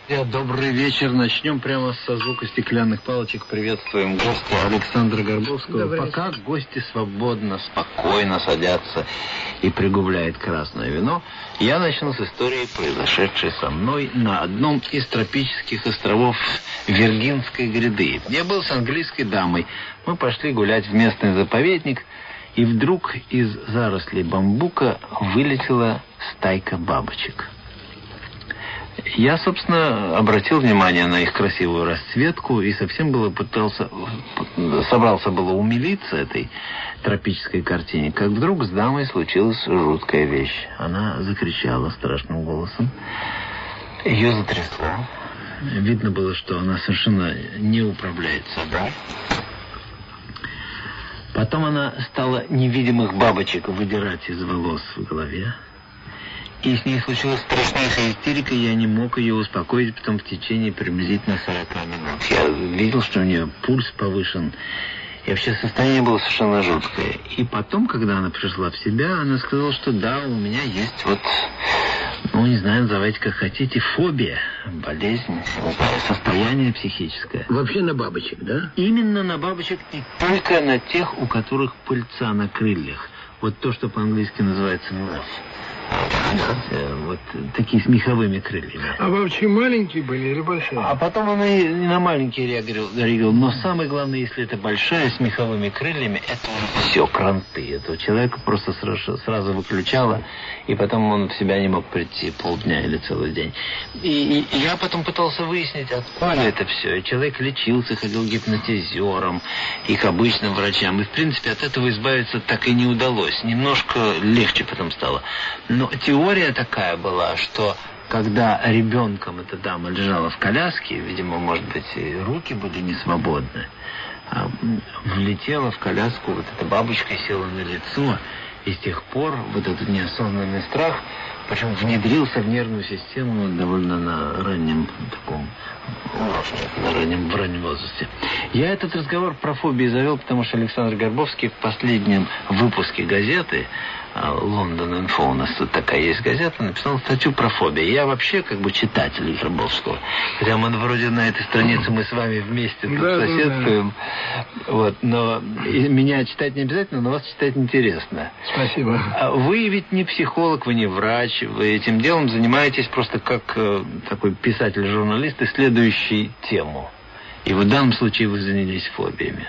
Добрый вечер. Начнем прямо со звука стеклянных палочек. Приветствуем гостя Александра Горбовского. Пока гости свободно, спокойно садятся и пригубляют красное вино, я начну с истории, произошедшей со мной на одном из тропических островов Виргинской гряды. Я был с английской дамой. Мы пошли гулять в местный заповедник, и вдруг из зарослей бамбука вылетела стайка бабочек. Я, собственно, обратил внимание на их красивую расцветку и совсем собрался было умилиться этой тропической картине, как вдруг с дамой случилась жуткая вещь. Она закричала страшным голосом. Ее затрясло. Видно было, что она совершенно не управляет собой. Потом она стала невидимых бабочек выдирать из волос в голове. И с ней случилась страшнейшая истерика, я не мог ее успокоить, потом в течение приблизительно 40 минут. Я видел, что у нее пульс повышен, и вообще состояние было совершенно жуткое. И потом, когда она пришла в себя, она сказала, что да, у меня есть не знаю, называйте как хотите, фобия, болезнь, состояние психическое. Вообще на бабочек, да? Именно на бабочек и только на тех, у которых пыльца на крыльях. Вот то, что по-английски называется moth. Вот такие с меховыми крыльями. А вообще маленькие были или большие? А потом она и на маленькие реагировала. Но самое главное, если это большая с меховыми крыльями, это уже все, кранты. Этого человека просто сразу выключало, и потом он в себя не мог прийти полдня или целый день. И я потом пытался выяснить, откуда это все. И человек лечился, ходил к гипнотизерам и к обычным врачам. И, в принципе, от этого избавиться так и не удалось. Немножко легче потом стало. Но теория такая была, что когда ребенком эта дама лежала в коляске, видимо, может быть, и руки были не свободны, влетела в коляску вот эта бабочка, села на лицо, и с тех пор вот этот неосознанный страх, причем внедрился в нервную систему довольно на раннем в раннем возрасте. Я этот разговор про фобии завел, потому что Александр Горбовский в последнем выпуске газеты «Лондон Инфо», у нас тут такая есть газета, написал статью про фобии. Я вообще как бы читатель Горбовского. Хотя мы вроде на этой странице мы с вами вместе тут соседствуем. Да. Вот, но меня читать не обязательно, но вас читать интересно. Спасибо. Вы ведь не психолог, вы не врач, вы этим делом занимаетесь просто как такой писатель-журналист, исследующий тему. И в данном случае вы занялись фобиями.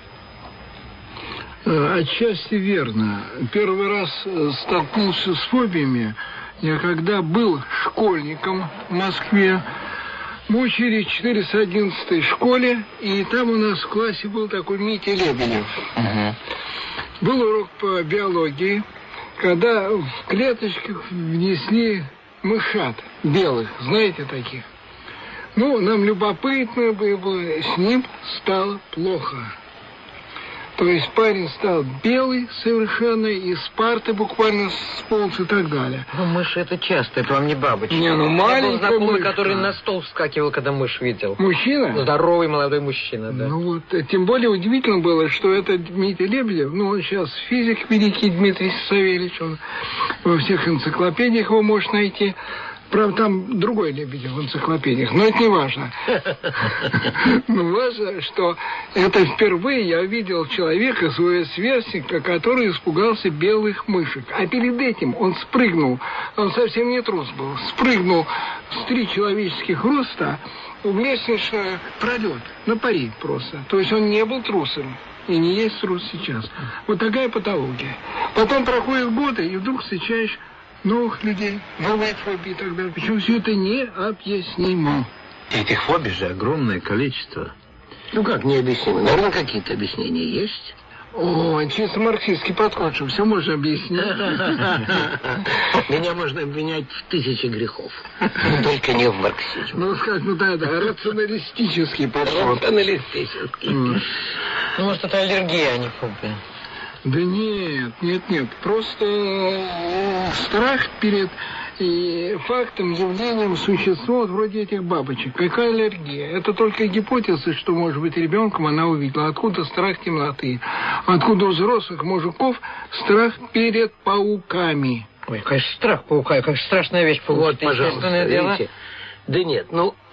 Отчасти верно. Первый раз столкнулся с фобиями я когда был школьником в Москве. Мы учились в 411 школе, и там у нас в классе был такой Митя Лебедев. Был урок по биологии, когда в клеточках внесли мышат белых, знаете таких. Нам любопытно было, с ним стало плохо. То есть парень стал белый совершенно, из парты буквально сполз и так далее. Мышь это часто, это вам не бабочка. Маленькая был знакомый, мышь, который на стол вскакивал, когда мышь видел. Мужчина? Здоровый молодой мужчина, да. Тем более удивительно было, что этот Дмитрий Лебедев, он сейчас физик великий Дмитрий Савельевич, он во всех энциклопедиях его можно найти. Правда, там другой Лебедев в энциклопедиях, но это не важно. Но важно, что это впервые я видел человека, своего сверстника, который испугался белых мышек. А перед этим он спрыгнул, он совсем не трус был, спрыгнул с 3 человеческих роста в лестничный пролет, на пари просто. То есть он не был трусом. И не есть трус сейчас. Вот такая патология. Потом проходят годы, и вдруг встречаешь новых людей, новые фобии и так далее. Причем все это необъяснимо. Этих фобий же огромное количество. Как необъяснимо? Наверное, какие-то объяснения есть. Чисто марксистский подход, что все можно объяснить. Меня можно обвинять в 1000 грехов. Только не в марксизме. Рационалистический подход. Рационалистический. Может, это аллергия, а не фобия. Да нет. Просто страх перед фактом, явлением существа вроде этих бабочек. Какая аллергия? Это только гипотеза, что, может быть, ребенком она увидела. Откуда страх темноты? Откуда у взрослых мужиков страх перед пауками? Ой, конечно, страх паука, как страшная вещь. Паук, пожалуйста, дело. видите? Да нет,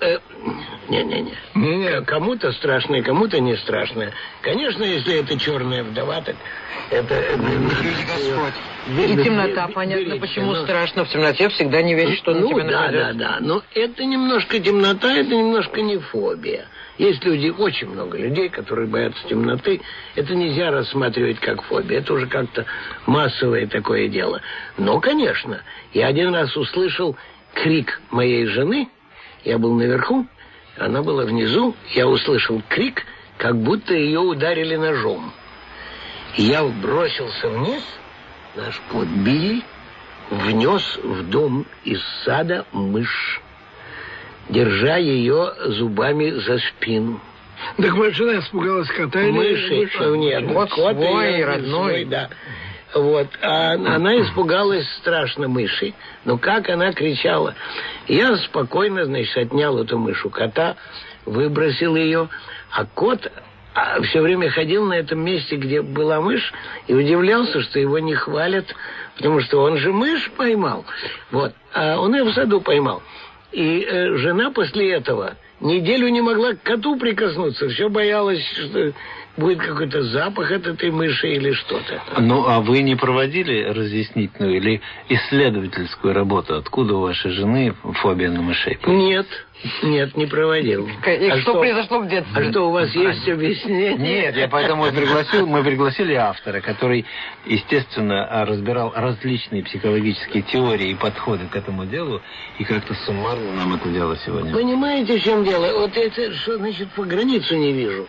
не-не-не. Кому-то страшное, кому-то не страшное. Конечно, если это черная вдова, так это... Господь. И темнота, понятно, почему страшно. В темноте всегда не веришь, что на тебя нападет. Да. Но это немножко темнота, это немножко не фобия. Есть люди, очень много людей, которые боятся темноты. Это нельзя рассматривать как фобия. Это уже как-то массовое такое дело. Но, конечно, я один раз услышал крик моей жены. Я был наверху, она была внизу. Я услышал крик, как будто ее ударили ножом. Я бросился вниз, наш кот Билли внес в дом из сада мышь, держа ее зубами за спину. Так моя жена испугалась кота или мыши? Нет, вот кот свой, родной. Свой, да. Вот. А она испугалась страшно мыши. Но как она кричала. Я спокойно, значит, отнял эту мышь у кота, выбросил ее, а кот все время ходил на этом месте, где была мышь, и удивлялся, что его не хвалят, потому что он же мышь поймал. Вот. А он ее в саду поймал. И жена после этого неделю не могла к коту прикоснуться. Все боялась, что будет какой-то запах от этой мыши или что-то. Ну, а вы не проводили разъяснительную или исследовательскую работу? Откуда у вашей жены фобия на мышей? Нет, не проводил. И что произошло в детстве? А что, у вас есть объяснение? Нет, я поэтому мы пригласили автора, который, естественно, разбирал различные психологические теории и подходы к этому делу, и как-то суммарно нам это дело сегодня. Понимаете, в чем дело? Вот это, что значит, по границу не вижу.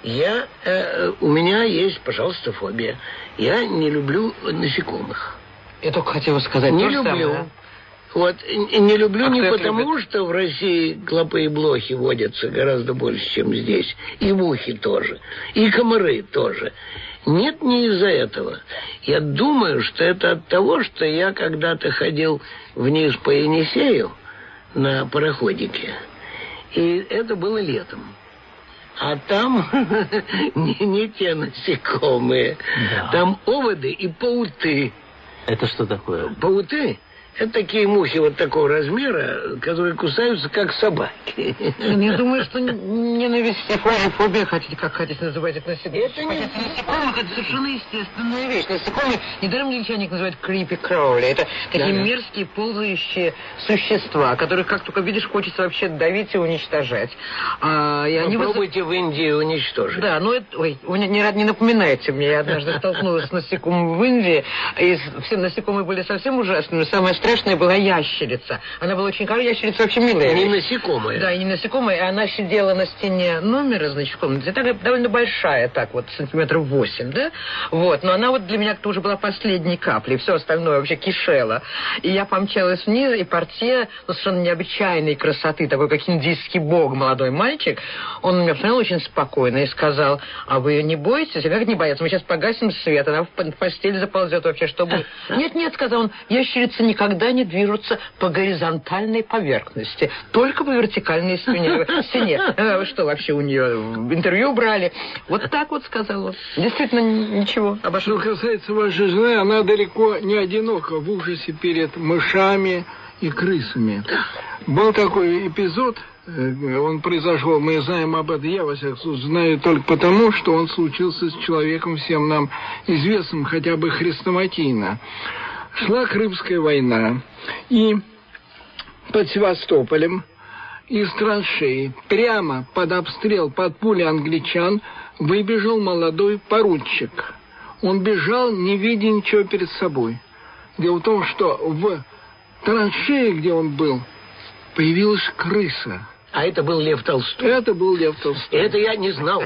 У меня есть, пожалуйста, фобия. Я не люблю насекомых. Я только хотела сказать. Не люблю. Самое. Вот, и не люблю не потому, что в России клопы и блохи водятся гораздо больше, чем здесь. И мухи тоже. И комары тоже. Нет, не из-за этого. Я думаю, что это от того, что я когда-то ходил вниз по Енисею на пароходике. И это было летом. А там не те насекомые. Да. Там оводы и пауты. Это что такое? Пауты? Это такие мухи вот такого размера, которые кусаются, как собаки. Я думаю, что ненависть, фобия, как хотите называть это насекомых. Это не насекомых, это совершенно естественная вещь. Насекомые, недаром англичане их называют creepy crawly. Это такие мерзкие, ползающие существа, которых, как только видишь, хочется вообще давить и уничтожать. Попробуйте в Индии уничтожить. Да, но это... Ой, не напоминайте мне. Я однажды столкнулась с насекомым в Индии, и все насекомые были совсем ужасными. Самое страшная была ящерица. Она была очень хорошая, ящерица вообще милая. Не насекомая. Да, и не насекомая. И она сидела на стене номера, значит, в комнате. Это довольно большая, так вот, сантиметров 8, да? Вот. Но она вот для меня тоже была последней каплей. Все остальное вообще кишело. И я помчалась вниз, и портье, совершенно необычайной красоты, такой как индийский бог, молодой мальчик, он меня посмотрел очень спокойно и сказал: а вы не боитесь? Я как не бояться? Мы сейчас погасим свет, она в постель заползет вообще, чтобы... Нет, сказал он, ящерица никогда не движутся по горизонтальной поверхности, только по вертикальной стене. Вы что, вообще у нее интервью брали? Вот так вот сказал он. Действительно, ничего. Что касается вашей жены, она далеко не одинока в ужасе перед мышами и крысами. Был такой эпизод, он произошел, мы знаем об этом, я, во всяком случае, знаю только потому, что он случился с человеком всем нам известным, хотя бы хрестоматийно. Шла Крымская война, и под Севастополем из траншеи прямо под обстрел, под пули англичан выбежал молодой поручик. Он бежал, не видя ничего перед собой. Дело в том, что в траншее, где он был, появилась крыса. А это был Лев Толстой. Это был Лев Толстой. Это я не знал.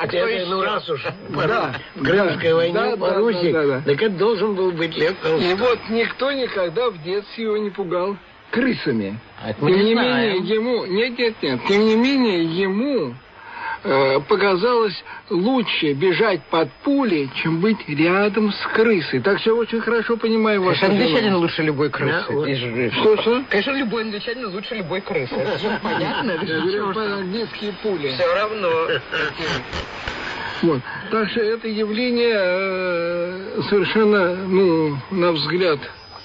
Раз уж в Крымской войне по Руси, так это должен был быть Лев Толстой. И вот никто никогда в детстве его не пугал крысами. Тем не менее, ему... Тем не менее, ему показалось лучше бежать под пули, чем быть рядом с крысой. Так что я очень хорошо понимаю вас. Конечно, англичанин лучше любой крысы. Что? Конечно, любой англичанин лучше любой крысы. Это же понятно. Я говорю, английские пули. Все равно. Вот. Так что это явление совершенно, на взгляд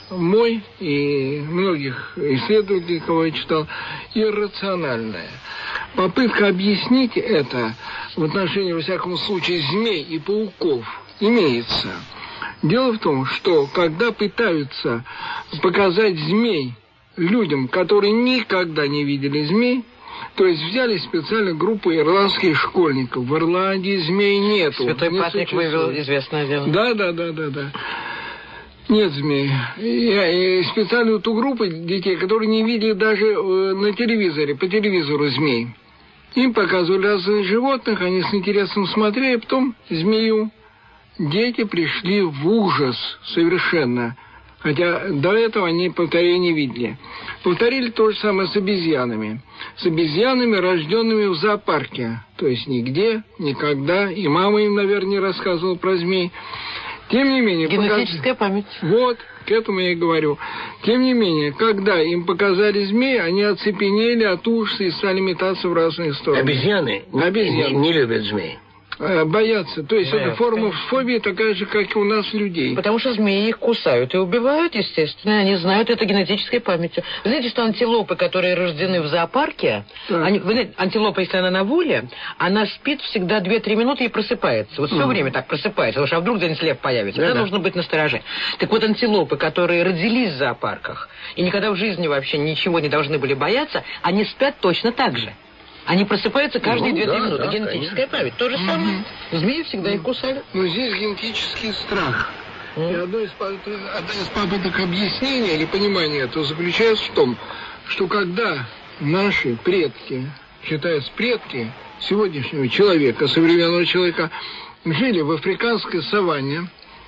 мой и многих исследователей, кого я читал, иррациональная. Попытка объяснить это в отношении, во всяком случае, змей и пауков имеется. Дело в том, что когда пытаются показать змей людям, которые никогда не видели змей, то есть взяли специально группу ирландских школьников. В Ирландии змей нету. Святой Патрик вывел известное дело. Да. Нет змей. И специально ту группу детей, которые не видели даже на телевизоре, по телевизору змей. Им показывали разных животных, они с интересом смотрели, а потом змею. Дети пришли в ужас совершенно. Хотя до этого они повторения не видели. Повторили то же самое с обезьянами. С обезьянами, рожденными в зоопарке. То есть нигде, никогда. И мама им, наверное, не рассказывала про змей. Тем не менее... Генетическая память. Вот, к этому я и говорю. Тем не менее, когда им показали змей, они оцепенели от ужаса и стали метаться в разные стороны. Обезьяны не любят змей. Боятся. То есть эта форма фобии такая же, как и у нас людей. Потому что змеи их кусают и убивают, естественно. Они знают это генетической памятью. Вы знаете, что антилопы, которые рождены в зоопарке, вы знаете, антилопа, если она на воле, она спит всегда 2-3 минуты и просыпается. Вот все время так просыпается. Потому что вдруг где-нибудь лев появится. Тогда нужно быть настороже. Так вот, антилопы, которые родились в зоопарках и никогда в жизни вообще ничего не должны были бояться, они спят точно так же. Они просыпаются каждые 2-3 минуты. Генетическая память. То же самое. Змеи всегда их кусали. Но здесь генетический страх. И одна из попыток объяснения или понимания этого заключается в том, что когда наши предки, считаются предки сегодняшнего человека, современного человека, жили в африканской саванне,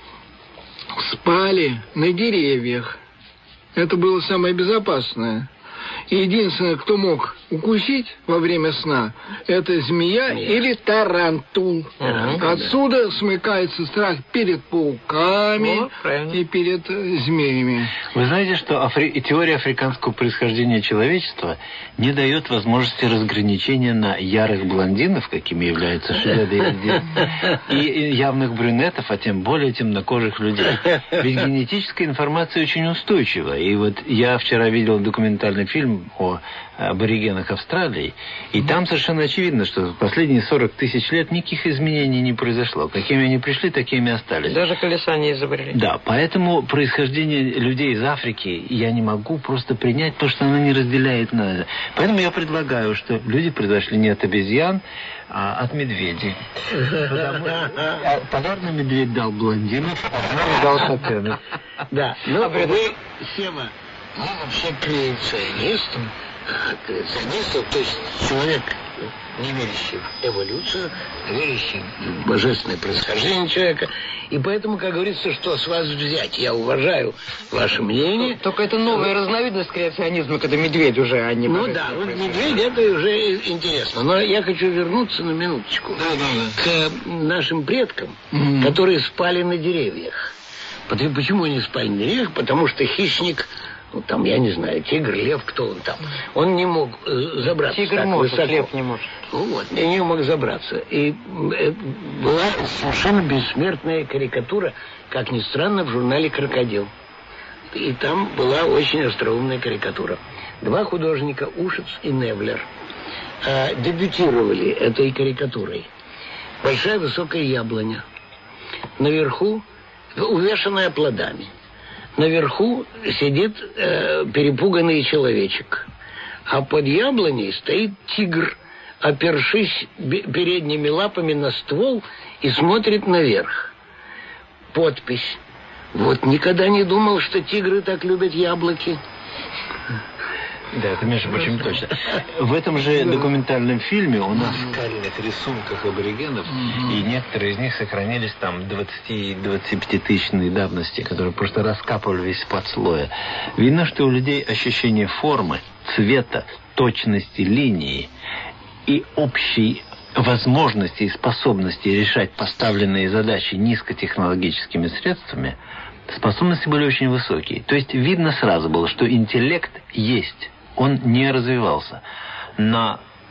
спали на деревьях. Это было самое безопасное. И единственное, кто мог укусить во время сна, это змея или тарантул. Отсюда смыкается страх перед пауками и перед змеями. Вы знаете, что теория африканского происхождения человечества не дает возможности разграничения на ярых блондинов, какими являются шведы, и явных брюнетов, а тем более темнокожих людей. Ведь генетическая информация очень устойчива. И вот я вчера видел документальный фильм о аборигенах Австралии, и там совершенно очевидно, что в последние 40 тысяч лет никаких изменений не произошло. Какими они пришли, такими и остались. Даже колеса не изобрели. Да, поэтому происхождение людей из Африки я не могу просто принять, потому что оно не разделяет нас. Поэтому я предлагаю, что люди произошли не от обезьян, а от медведей. Полярный медведь дал блондинов, а дал шатенов. Да, но вы, Сева, вообще креационист, то есть человек, не верящий в эволюцию, верящий в божественное происхождение человека. И поэтому, как говорится, что с вас взять? Я уважаю ваше мнение. Только это новая разновидность креационизма, когда медведь уже, а не... Ну да, вот медведь, это уже интересно. Но я хочу вернуться на минуточку к нашим предкам, которые спали на деревьях. Почему они спали на деревьях? Потому что хищник... Ну, там, я не знаю, тигр, лев, кто он там. Он не мог забраться. Тигр так может, высоко. лев не может. Ну вот, не мог забраться. И была совершенно бессмертная карикатура, как ни странно, в журнале «Крокодил». И там была очень остроумная карикатура. Два художника, Ушиц и Невлер, дебютировали этой карикатурой. Большая высокая яблоня. Наверху, увешанная плодами. Наверху сидит перепуганный человечек. А под яблоней стоит тигр, опершись передними лапами на ствол и смотрит наверх. Подпись. Вот никогда не думал, что тигры так любят яблоки. Да, это, между прочим, точно. В этом же документальном фильме у нас в скальных рисунках аборигенов, и некоторые из них сохранились там 20-25-тысячной давности, которые просто раскапывались под слоя. Видно, что у людей ощущение формы, цвета, точности линии и общей возможности и способности решать поставленные задачи низкотехнологическими средствами, способности были очень высокие. То есть видно сразу было, что интеллект есть. Он не развивался. На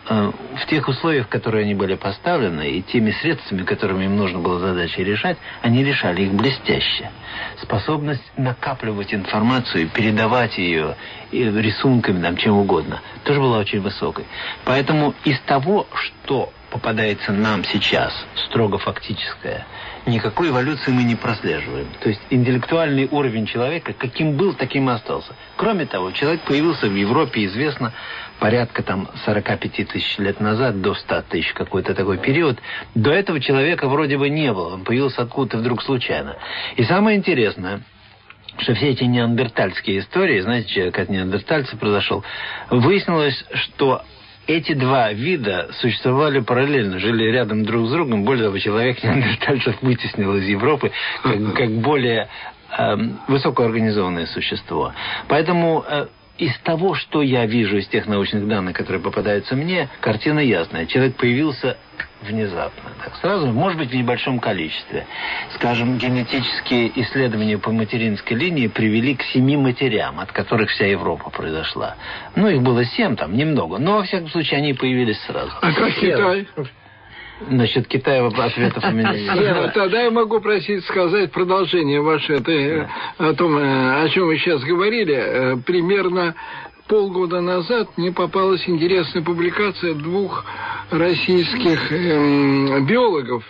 в тех условиях, в которые они были поставлены, и теми средствами, которыми им нужно было задачи решать, они решали их блестяще. Способность накапливать информацию, передавать ее рисунками, там, чем угодно, тоже была очень высокой. Поэтому из того, что попадается нам сейчас, строго фактическое, никакой эволюции мы не прослеживаем. То есть интеллектуальный уровень человека, каким был, таким и остался. Кроме того, человек появился в Европе, известно, порядка там 45 тысяч лет назад, до 100 тысяч, какой-то такой период. До этого человека вроде бы не было, он появился откуда-то вдруг случайно. И самое интересное, что все эти неандертальские истории, знаете, человек от неандертальца произошел, выяснилось, что эти два вида существовали параллельно, жили рядом друг с другом. Более того, человек неандертальцев вытеснил из Европы как более высокоорганизованное существо. Поэтому из того, что я вижу, из тех научных данных, которые попадаются мне, картина ясная. Человек появился внезапно. Так, сразу, может быть, в небольшом количестве. Скажем, генетические исследования по материнской линии привели к 7 матерям, от которых вся Европа произошла. Ну, их было 7, там, немного. Но, во всяком случае, они появились сразу. А как Китай? Насчет Китая ответов у меня нет. Тогда я могу просить сказать продолжение ваше о том, о чем вы сейчас говорили. Примерно полгода назад мне попалась интересная публикация 2 российских биологов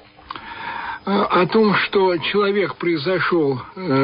о том, что человек произошел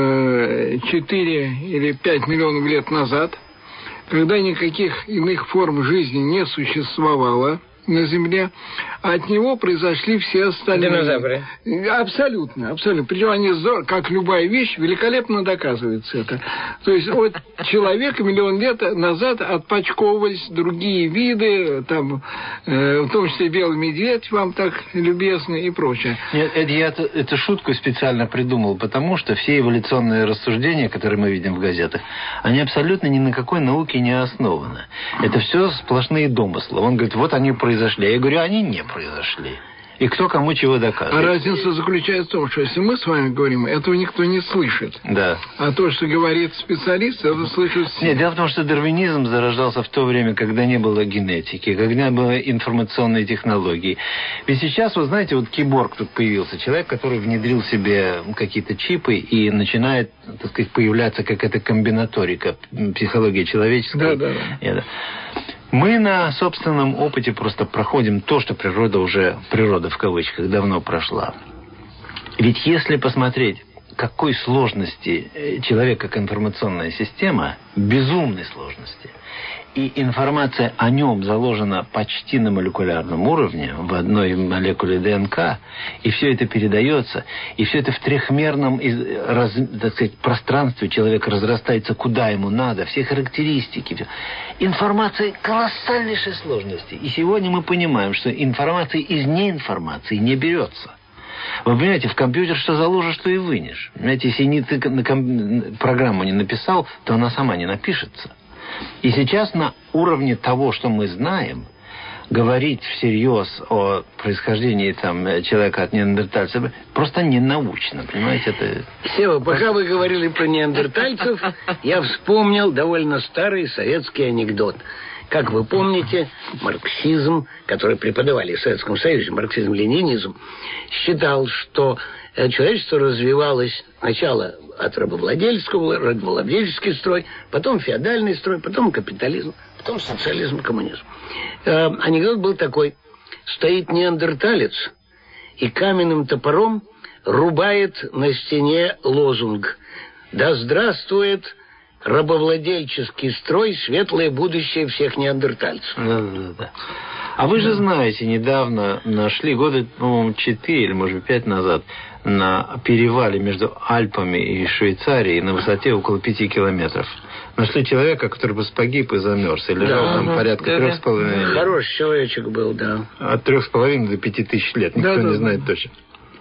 4 или 5 миллионов лет назад, когда никаких иных форм жизни не существовало на Земле, от него произошли все остальные. Динозавры. Абсолютно, абсолютно. Причем они, как любая вещь, великолепно доказывается это. То есть от человека миллион лет назад отпочковывались другие виды, там, в том числе белый медведь, вам так любезный, и прочее. Нет, я эту шутку специально придумал, потому что все эволюционные рассуждения, которые мы видим в газетах, они абсолютно ни на какой науке не основаны. Это все сплошные домыслы. Он говорит, вот они произошли. Я говорю, они не произошли. И кто кому чего доказывает. А разница заключается в том, что если мы с вами говорим, этого никто не слышит. Да. А то, что говорит специалист, это слышат все. Нет, дело в том, что дарвинизм зарождался в то время, когда не было генетики, когда не было информационной технологии. Ведь сейчас, вы знаете, вот киборг тут появился, человек, который внедрил себе какие-то чипы и начинает, так сказать, появляться какая-то комбинаторика, психология человеческая. Да. Мы на собственном опыте просто проходим то, что природа в кавычках давно прошла. Ведь если посмотреть, какой сложности человек как информационная система, безумной сложности, и информация о нем заложена почти на молекулярном уровне, в одной молекуле ДНК, и все это передается, и все это в трехмерном, так сказать, пространстве человек разрастается куда ему надо, все характеристики. Все. Информация колоссальнейшей сложности. И сегодня мы понимаем, что информация из неинформации не берется. Вы понимаете, в компьютер что заложишь, что и вынешь. Понимаете, если ты программу не написал, то она сама не напишется. И сейчас на уровне того, что мы знаем, говорить всерьез о происхождении там, человека от неандертальцев просто не научно, понимаете? Это... Сева, пока вы говорили про неандертальцев, я вспомнил довольно старый советский анекдот. Как вы помните, марксизм, который преподавали в Советском Союзе, марксизм-ленинизм, считал, что человечество развивалось сначала от рабовладельческий строй, потом феодальный строй, потом капитализм, потом социализм, коммунизм. Анекдот был такой. Стоит неандерталец и каменным топором рубает на стене лозунг «Да здравствует рабовладельческий строй, светлое будущее всех неандертальцев». Да. А вы же знаете, недавно нашли, года, по-моему, 4 или, может быть, 5 назад, на перевале между Альпами и Швейцарией на высоте около 5 километров. Нашли человека, который бы погиб и замерз. И лежал там порядка 3,5 лет. Хороший человечек был, да. От 3,5 до 5 тысяч лет. Никто не знает точно.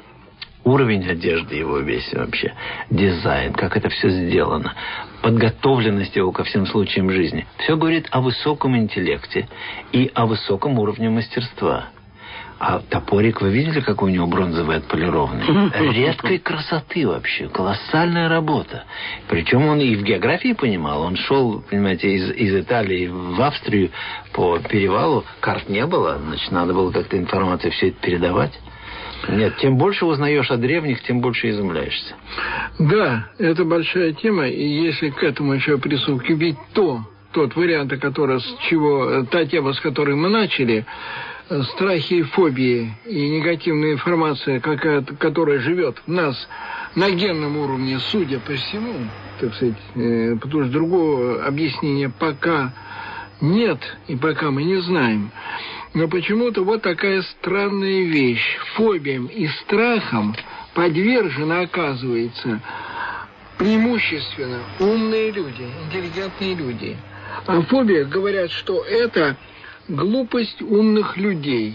Уровень одежды его весь вообще, дизайн, как это все сделано, подготовленность его ко всем случаям жизни. Все говорит о высоком интеллекте и о высоком уровне мастерства. А топорик, вы видели, какой у него бронзовый отполированный? Редкой красоты вообще, колоссальная работа. Причем он и в географии понимал. Он шел, понимаете, из Италии в Австрию по перевалу. Карт не было, значит, надо было как-то информацию все это передавать. Нет, тем больше узнаешь о древних, тем больше изумляешься. Да, это большая тема, и если к этому еще присовокупить тот вариант, та тема, с которой мы начали, страхи и фобии, и негативная информация, которая живет в нас на генном уровне, судя по всему, так сказать, потому что другого объяснения пока нет, и пока мы не знаем. Но почему-то вот такая странная вещь. Фобиям и страхам подвержены, оказывается, преимущественно умные люди, интеллигентные люди. О фобиях говорят, что это глупость умных людей.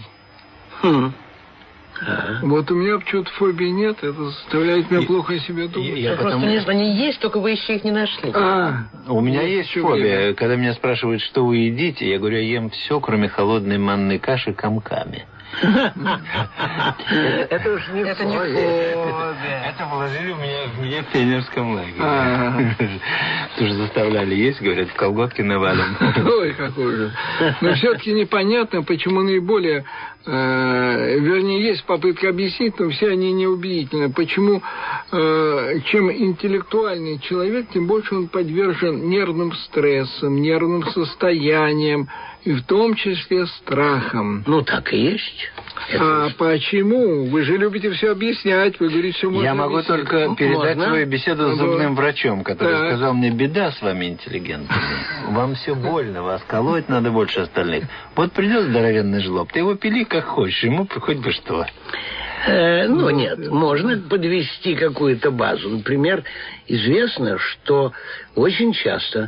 Вот у меня почему-то фобии нет, это заставляет меня плохо о себе думать. Я просто не знаю, они есть, только вы еще их не нашли. У меня есть фобия. Когда меня спрашивают, что вы едите, я говорю, я ем все, кроме холодной манной каши комками. Это уж не фобия. Это вложили в меня в пионерском лагере. Тоже заставляли есть, говорят, в колготки навалим. Ой, как ужас. Но все-таки непонятно, почему наиболее... вернее, есть попытка объяснить, но все они неубедительны. Почему, чем интеллектуальный человек, тем больше он подвержен нервным стрессам, нервным состояниям, и в том числе страхам. Ну, так и есть. Почему? Вы же любите все объяснять, вы говорите, что можно Я могу объяснить. только передать свою беседу с зубным врачом, который сказал мне, беда с вами, интеллигентами. Вам все больно, вас колоть надо больше остальных. Вот придет здоровенный жлоб, ты его пили как хочешь, ему хоть бы что. Нет, можно подвести какую-то базу. Например, известно, что очень часто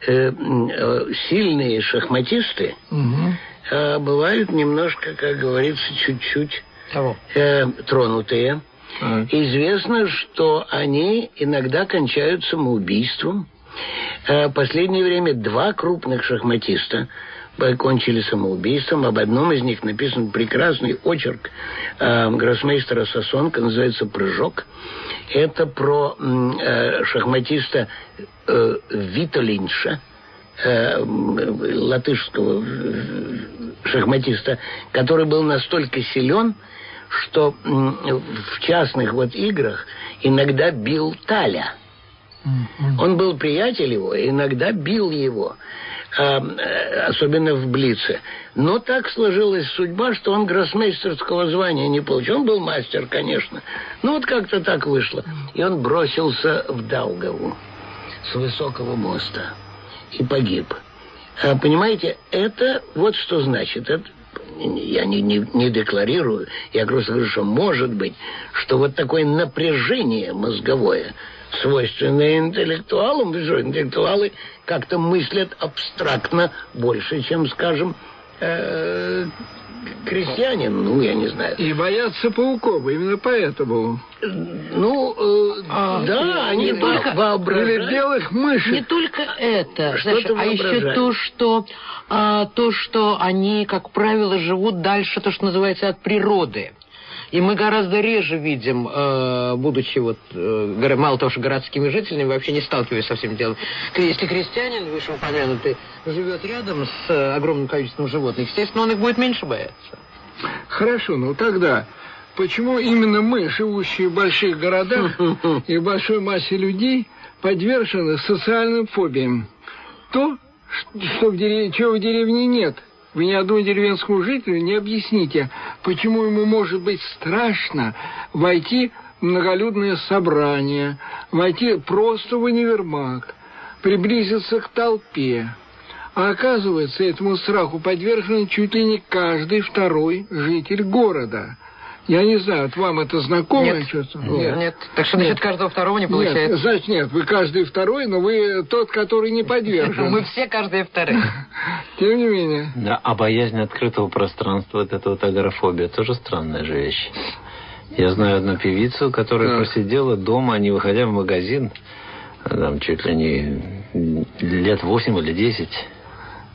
сильные шахматисты бывают немножко, как говорится, чуть-чуть тронутые. Известно, что они иногда кончают самоубийством. В последнее время 2 крупных шахматиста кончили самоубийством. Об одном из них написан прекрасный очерк гроссмейстера Сосонка, называется «Прыжок». Это про шахматиста Витолинша, латышского шахматиста, который был настолько силен, что в частных играх иногда бил Таля. Он был приятель его, иногда бил его, особенно в блице. Но так сложилась судьба, что он гроссмейстерского звания не получил. Он был мастер, конечно. Но как-то так вышло. И он бросился в Даугаву с высокого моста и погиб. Понимаете, это вот что значит. Это, я не декларирую, я просто говорю, что может быть, что вот такое напряжение мозговое, свойственное интеллектуалам, интеллектуалы как-то мыслят абстрактно больше, чем, скажем, крестьянин, я не знаю. И боятся пауков, именно поэтому. Да, они воображают. Или белых мышей. Не только это, а еще то, что они, как правило, живут дальше, то, что называется, от природы. И мы гораздо реже видим, будучи мало того, что городскими жителями, вообще не сталкиваясь со всем делом. Если крестьянин, вышеупомянутый, живет рядом с огромным количеством животных, естественно, он их будет меньше бояться. Хорошо, тогда, почему именно мы, живущие в больших городах и в большой массе людей, подвержены социальным фобиям? Чего в деревне нет? Вы ни одному деревенскому жителю не объясните, почему ему может быть страшно войти в многолюдное собрание, войти просто в универмаг, приблизиться к толпе. А оказывается, этому страху подвержен чуть ли не каждый второй житель города. Я не знаю, вам это знакомо? Нет. Так что насчет каждого второго не получается? Нет, значит, нет, вы каждый второй, но вы тот, который не подвержен. Мы все каждые вторые. Тем не менее. Да, а боязнь открытого пространства, это агорафобия, тоже странная же вещь. Я знаю одну певицу, которая просидела дома, не выходя в магазин, там чуть ли не лет 8 или 10.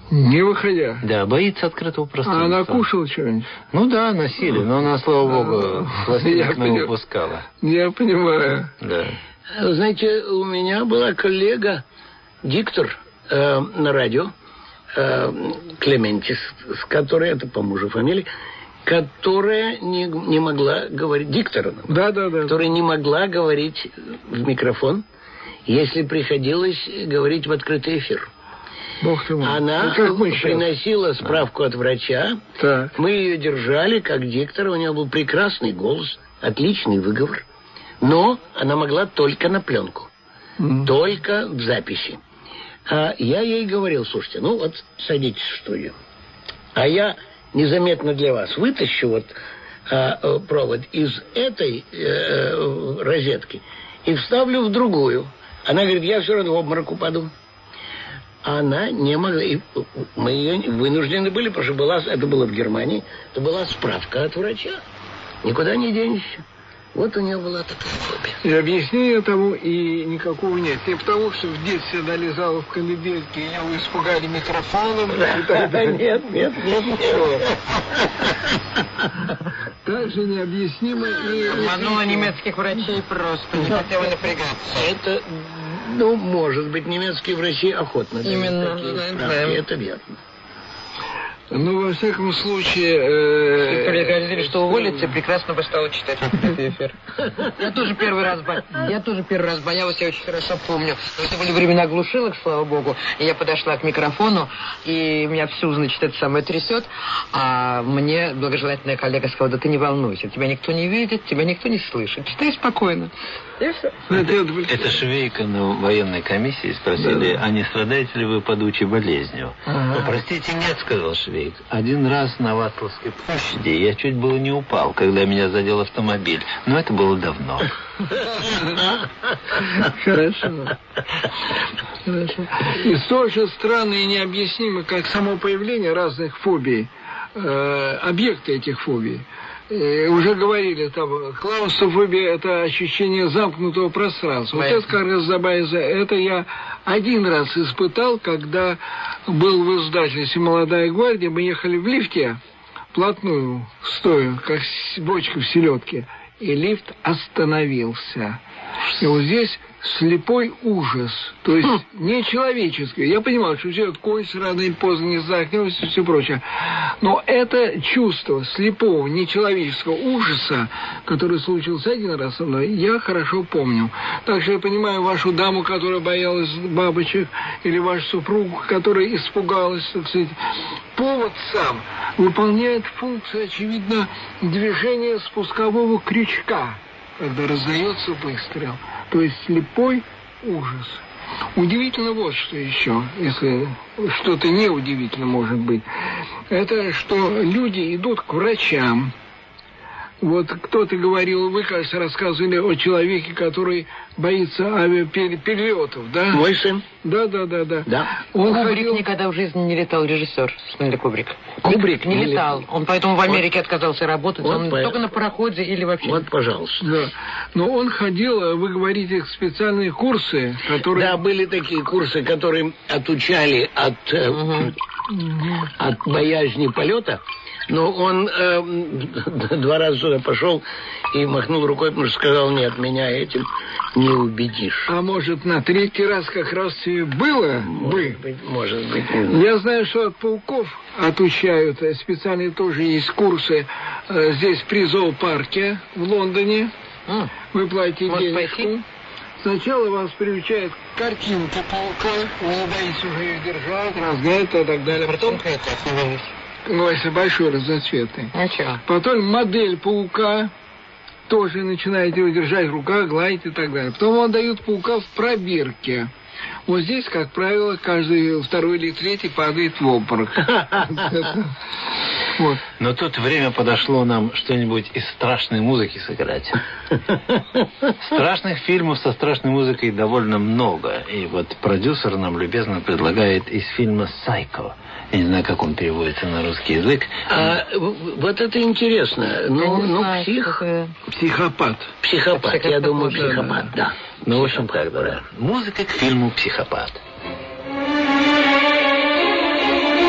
Не выходя? Да, боится открытого пространства. А она кушала что-нибудь? Ну да, носили, но она, слава богу, хвостик не выпускала. Я понимаю. Да. Знаете, у меня была коллега, диктор на радио, Клементис, с которой, это по мужу фамилии, которая не могла говорить, диктор, да. которая не могла говорить в микрофон, если приходилось говорить в открытый эфир. Бог ты мой. Она приносила справку от врача. Так. Мы ее держали как диктора. У нее был прекрасный голос, отличный выговор. Но она могла только на пленку. Только в записи. А я ей говорил: слушайте, ну вот садитесь в студию. А я незаметно для вас вытащу провод из этой розетки и вставлю в другую. Она говорит: я все равно в обморок упаду. Она не могла. И мы ее вынуждены были, потому что это было в Германии, это была справка от врача. Никуда не денешься. Вот у нее была такая фобия. И объяснения тому и никакого нет. Не потому, что в детстве она лежала в колыбельке, и его испугали микрофоном. Нет. Также необъяснимо. Обманула немецких врачей просто, не хотела напрягаться. Это, может быть, немецкие врачи охотно дают такие справки, это верно. Ну, во всяком случае... Если пригрозили, что уволится, прекрасно бы стала читать этот эфир. Я тоже первый раз боялась, я очень хорошо помню. Это были времена глушилок, слава богу. И я подошла к микрофону, и меня всю, значит, это самое трясет. А мне благожелательная коллега сказала: да ты не волнуйся, тебя никто не видит, тебя никто не слышит. Читай спокойно. И все. Это Швейка на военной комиссии спросили, а не страдаете ли вы падучей болезнью? Простите, нет, сказал Швейк. Один раз на Ватловской площади я чуть было не упал, когда меня задел автомобиль. Но это было давно. Хорошо. И столь же странно и необъяснимо, как само появление разных фобий, объекты этих фобий. Уже говорили, там, клаустрофобия — это ощущение замкнутого пространства. Вот это как раз забавно. Это я один раз испытал, когда был в издательстве «Молодая гвардия». Мы ехали в лифте, вплотную, стоя, как бочка в селедке. И лифт остановился. И вот здесь слепой ужас, то есть нечеловеческий. Я понимал, что все это кончится рано или поздно, не захнется и все прочее. Но это чувство слепого, нечеловеческого ужаса, которое случилось один раз со мной, я хорошо помню. Так что я понимаю вашу даму, которая боялась бабочек, или вашу супругу, которая испугалась, так сказать. Повод сам выполняет функцию, очевидно, движения спускового крючка, когда раздается выстрел. То есть слепой ужас. Удивительно вот что еще, если что-то неудивительно может быть, это что люди идут к врачам. Вот кто-то говорил, вы, кажется, рассказывали о человеке, который боится авиаперелетов, да? Мой сын. Да. Он Кубрик никогда в жизни не летал, режиссер Стэнли Кубрик. Кубрик не летал. Он поэтому в Америке отказался работать. Вот он только на пароходе или вообще. Вот, пожалуйста. Да. Но он ходил, вы говорите, в специальные курсы, которые... Да, были такие курсы, которые отучали от боязни полета. Но он 2 раза сюда пошел и махнул рукой, потому что сказал: нет, меня этим не убедишь. А может, на 3-й раз как раз и было бы? Может быть. Я знаю, что от пауков отучают. Специальные тоже есть курсы здесь при зоопарке в Лондоне. Вы платите денежку. Сначала вас приучают картинка паука, вы не боитесь уже ее держать, разгадать и так далее. Потом... Ну, если большой, разноцветный. Потом модель паука, тоже начинаете его держать в руках, гладить и так далее. Потом вам дают паука в пробирке. Вот здесь, как правило, каждый 2-й или 3-й падает в обморок. Но тут время подошло нам что-нибудь из страшной музыки сыграть. Страшных фильмов со страшной музыкой довольно много. И вот продюсер нам любезно предлагает из фильма «Сайко». Я не знаю, как он переводится на русский язык. Вот это интересно. Психопат. Психопат, я думаю, психопат, да. Ну, в общем, как бы, да. Музыка к фильму «Психопат».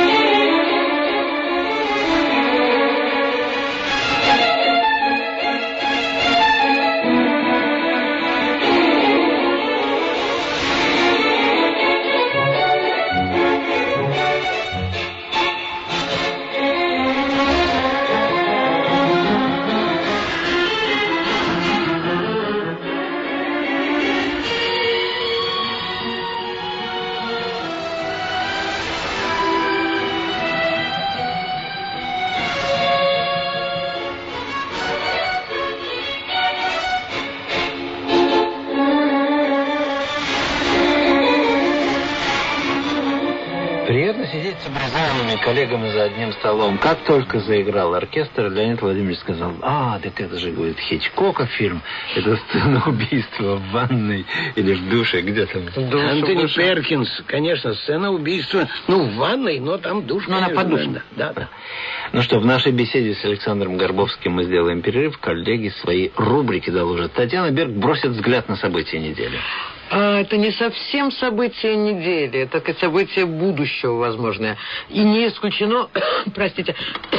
Приятно сидеть с образованными коллегами за одним столом. Как только заиграл оркестр, Леонид Владимирович сказал: так это же, говорит, Хичкока фильм. Это сцена убийства в ванной или в душе, где там? Антони Перкинс, конечно, сцена убийства, в ванной, но там душ. Но она подушна. Да. Ну что, в нашей беседе с Александром Горбовским мы сделаем перерыв. Коллеги свои рубрики доложат. Татьяна Берг бросит взгляд на события недели. Это не совсем события недели, это события будущего, возможно. И не исключено, простите,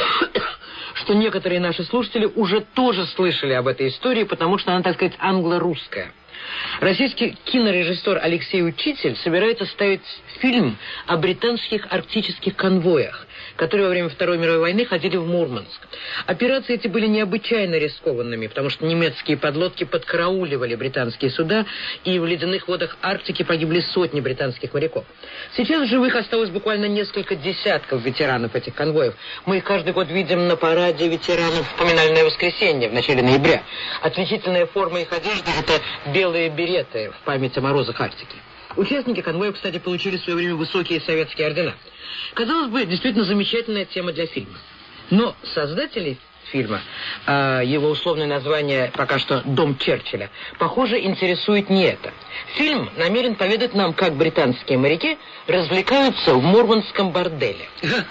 что некоторые наши слушатели уже тоже слышали об этой истории, потому что она, так сказать, англо-русская. Российский кинорежиссер Алексей Учитель собирается ставить фильм о британских арктических конвоях, которые во время Второй мировой войны ходили в Мурманск. Операции эти были необычайно рискованными, потому что немецкие подлодки подкарауливали британские суда, и в ледяных водах Арктики погибли сотни британских моряков. Сейчас в живых осталось буквально несколько десятков ветеранов этих конвоев. Мы их каждый год видим на параде ветеранов в поминальное воскресенье в начале ноября. Отличительная форма их одежды – это белые береты в память о морозах Арктики. Участники конвоя, кстати, получили в свое время высокие советские ордена. Казалось бы, действительно замечательная тема для фильма. Но создатели фильма, его условное название пока что «Дом Черчилля», похоже, интересует не это. Фильм намерен поведать нам, как британские моряки развлекаются в мурманском борделе.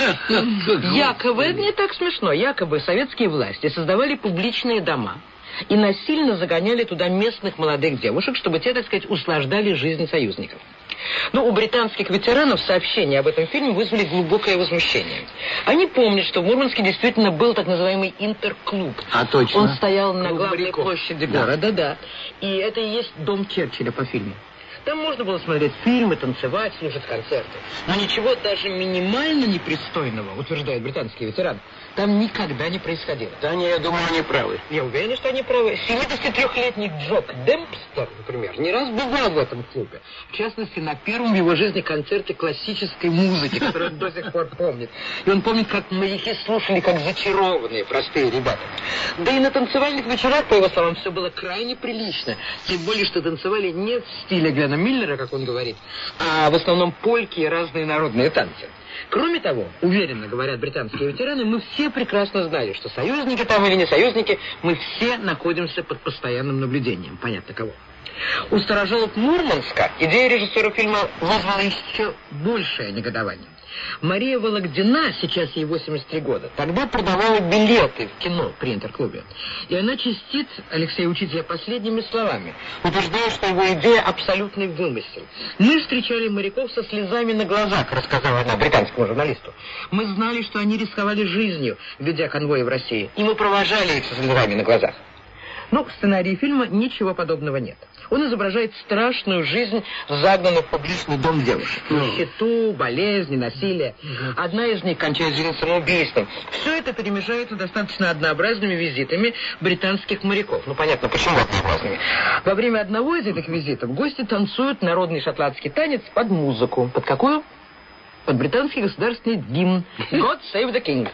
Якобы, это не так смешно, якобы советские власти создавали публичные дома и насильно загоняли туда местных молодых девушек, чтобы те, так сказать, услаждали жизнь союзников. Но у британских ветеранов сообщения об этом фильме вызвали глубокое возмущение. Они помнят, что в Мурманске действительно был так называемый интерклуб. Точно. Он стоял на главной площади города, да. И это и есть дом Черчилля по фильму. Там можно было смотреть фильмы, танцевать, слушать концерты. Но ничего даже минимально непристойного, утверждают британские ветераны, там никогда не происходило. Да, я думаю, они правы. Я уверен, что они правы. 73-летний Джок Демпстер, например, не раз бывал в этом клубе. В частности, на первом в его жизни концерте классической музыки, которую он до сих пор помнит. И он помнит, как моряки слушали, как зачарованные простые ребята. Да и на танцевальных вечерах, по его словам, все было крайне прилично. Тем более, что танцевали не в стиле Глена Миллера, как он говорит, а в основном польки и разные народные танцы. Кроме того, уверенно говорят британские ветераны, мы все прекрасно знали, что союзники там или не союзники, мы все находимся под постоянным наблюдением. Понятно кого. У старожилов Мурманска идея режиссера фильма вызвала еще большее негодование. Мария Вологдина, сейчас ей 83 года, тогда продавала билеты в кино при Интерклубе. И она честит Алексея Учителя последними словами, утверждая, что его идея абсолютный вымысел. «Мы встречали моряков со слезами на глазах», рассказала она британскому журналисту. «Мы знали, что они рисковали жизнью, ведя конвои в России, и мы провожали их со слезами на глазах». Но в сценарии фильма ничего подобного нет. Он изображает страшную жизнь загнанных в публичный дом девушек. Нищету, болезни, насилие. Одна из них кончает жизнь самоубийством. Все это перемежается достаточно однообразными визитами британских моряков. Понятно, почему однообразными. Во время одного из этих визитов гости танцуют народный шотландский танец под музыку. Под какую? Под британский государственный гимн «God Save the King».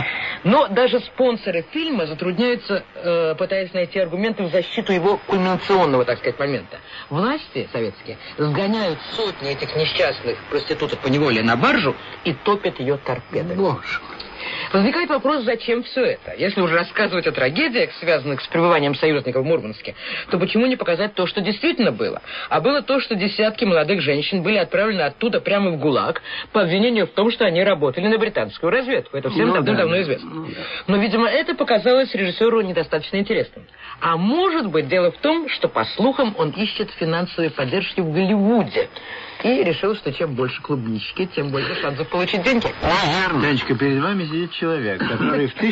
Но даже спонсоры фильма затрудняются, пытаясь найти аргументы в защиту его кульминационного, так сказать, момента. Власти советские сгоняют сотни этих несчастных проституток поневоле на баржу и топят ее торпедами. Боже. Возникает вопрос, зачем все это? Если уже рассказывать о трагедиях, связанных с пребыванием союзников в Мурманске, то почему не показать то, что действительно было? А было то, что десятки молодых женщин были отправлены оттуда прямо в ГУЛАГ по обвинению в том, что они работали на британскую разведку. Это всем давно известно. Но, видимо, это показалось режиссеру недостаточно интересным. А может быть, дело в том, что, по слухам, он ищет финансовой поддержки в Голливуде. И решил, что чем больше клубнички, тем больше шансов получить деньги. Танечка, перед вами сидит человек, который в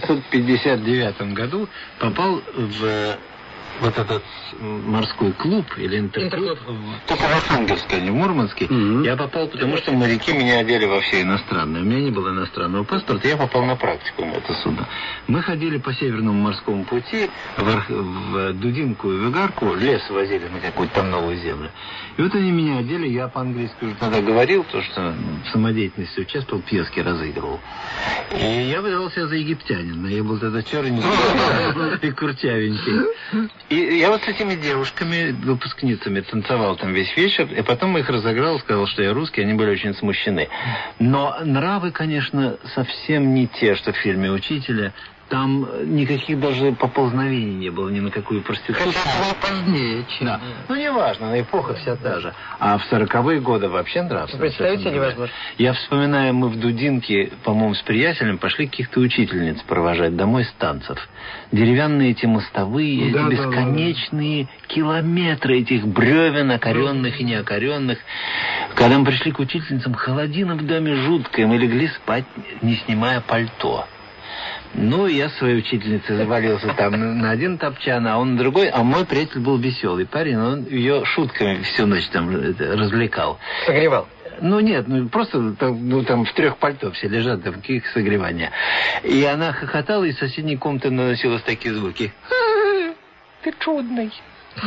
1959 году попал в вот этот морской клуб или интерклуб, только в Архангельске, а не в Мурманске. Я попал, потому что моряки меня одели во все иностранное. У меня не было иностранного паспорта, я попал на практику на это судно. Мы ходили по Северному морскому пути в Дудинку и в Игарку, лес возили на какую-то там новую землю. И вот они меня одели, я по-английски уже тогда говорил, потому что в самодеятельности участвовал, пьески разыгрывал. И я выдавал себя за египтянина. Я был тогда черненький и курчавенький. И я вот с этими девушками, выпускницами, танцевал там весь вечер, и потом их разыграл, сказал, что я русский, они были очень смущены. Но нравы, конечно, совсем не те, что в фильме «Учителя». Там никаких даже поползновений не было ни на какую проституцию. Это было позднее, чем... Да. Ну, неважно, эпоха вся та же. А в 40-е годы вообще нравственно. Представьте, невозможно. Я вспоминаю, мы в Дудинке, по-моему, с приятелем пошли каких-то учительниц провожать домой с танцев. Деревянные эти мостовые, эти бесконечные километры этих бревен, окоренных и неокоренных. Когда мы пришли к учительницам, холодина в доме жуткая, мы легли спать, не снимая пальто. Ну, я своей учительнице завалился там на один топчан, а он на другой. А мой приятель был веселый парень, он ее шутками всю ночь там развлекал. Согревал? Ну, нет, просто там в 3 пальто все лежат, там каких согревания. И она хохотала, из соседней комнаты наносилась такие звуки. Ты чудный. То